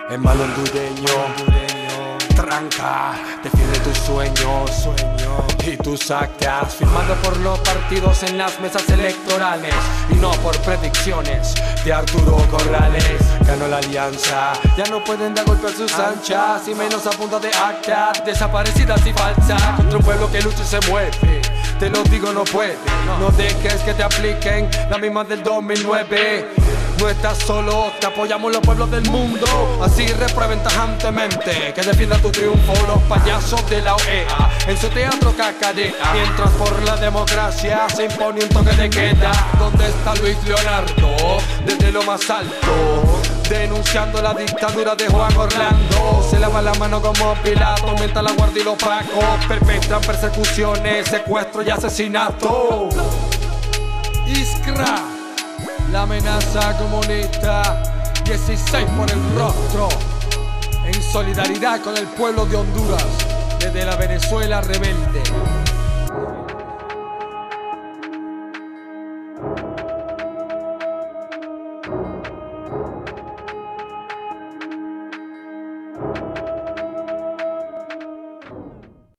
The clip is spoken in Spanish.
Hermano hondureño, tranca, defiende tus sueños y tus actas, firmado por los partidos en las mesas electorales y no por predicciones de Arturo Corrales. Ganó la alianza, ya no pueden dar golpe a sus anchas, y menos a punta de actas desaparecidas y falsas, contra un pueblo que lucha y se mueve. Te lo digo, no puede, no dejes que te apliquen la misma del 2009. No estás solo, te apoyamos los pueblos del mundo. Así reprueben tajantemente que defienda tu triunfo los payasos de la OEA en su teatro cacarea. Mientras por la democracia se impone un toque de queda. ¿Dónde está Luis Leonardo? Desde lo más alto, denunciando la dictadura de Juan Orlando. Se lava la mano como Pilato, aumenta la guardia y los pacos perpetran persecuciones, secuestros y asesinatos. Iskra, la amenaza comunista, 16 por el rostro, en solidaridad con el pueblo de Honduras, desde la Venezuela rebelde.